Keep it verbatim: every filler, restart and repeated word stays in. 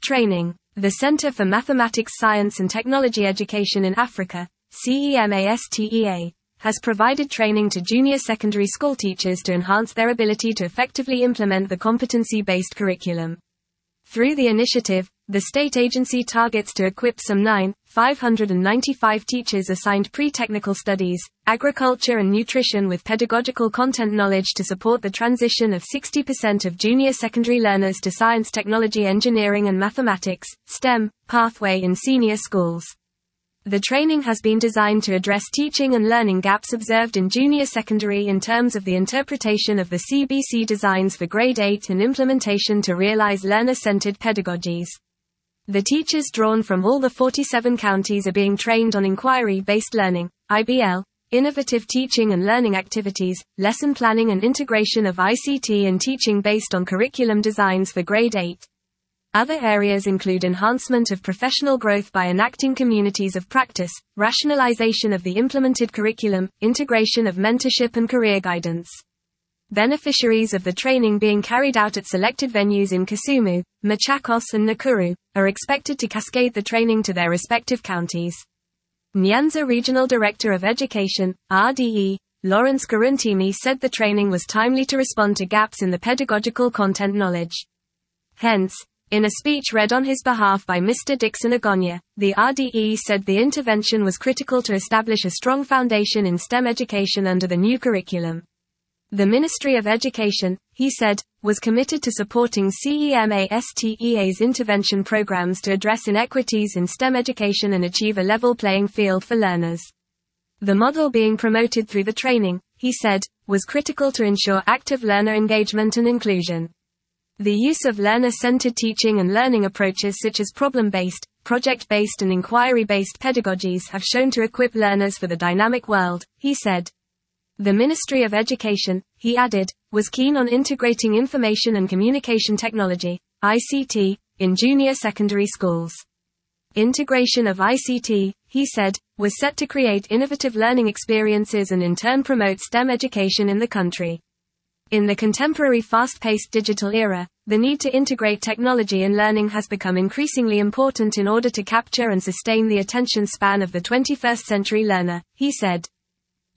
Training. The Center for Mathematics Science and Technology Education in Africa, CEMASTEA, has provided training to junior secondary school teachers to enhance their ability to effectively implement the competency-based curriculum. Through the initiative, the state agency targets to equip some nine thousand five hundred ninety-five teachers assigned pre-technical studies, agriculture and nutrition with pedagogical content knowledge to support the transition of sixty percent of junior secondary learners to science, technology, engineering and mathematics, STEM, pathway in senior schools. The training has been designed to address teaching and learning gaps observed in junior secondary in terms of the interpretation of the C B C designs for grade eight and implementation to realize learner-centered pedagogies. The teachers drawn from all the forty-seven counties are being trained on inquiry-based learning, I B L, innovative teaching and learning activities, lesson planning and integration of I C T and teaching based on curriculum designs for grade eight. Other areas include enhancement of professional growth by enacting communities of practice, rationalization of the implemented curriculum, integration of mentorship and career guidance. Beneficiaries of the training being carried out at selected venues in Kisumu, Machakos and Nakuru, are expected to cascade the training to their respective counties. Nyanza Regional Director of Education, R D E, Lawrence Karuntimi said the training was timely to respond to gaps in the pedagogical content knowledge. Hence, in a speech read on his behalf by Mister Dixon Agonya, the R D E said the intervention was critical to establish a strong foundation in STEM education under the new curriculum. The Ministry of Education, he said, was committed to supporting CEMASTEA's intervention programs to address inequities in STEM education and achieve a level playing field for learners. The model being promoted through the training, he said, was critical to ensure active learner engagement and inclusion. The use of learner-centered teaching and learning approaches such as problem-based, project-based and inquiry-based pedagogies have shown to equip learners for the dynamic world, he said. The Ministry of Education, he added, was keen on integrating information and communication technology, I C T, in junior secondary schools. Integration of I C T, he said, was set to create innovative learning experiences and in turn promote STEM education in the country. In the contemporary fast-paced digital era, the need to integrate technology in learning has become increasingly important in order to capture and sustain the attention span of the twenty-first century learner, he said.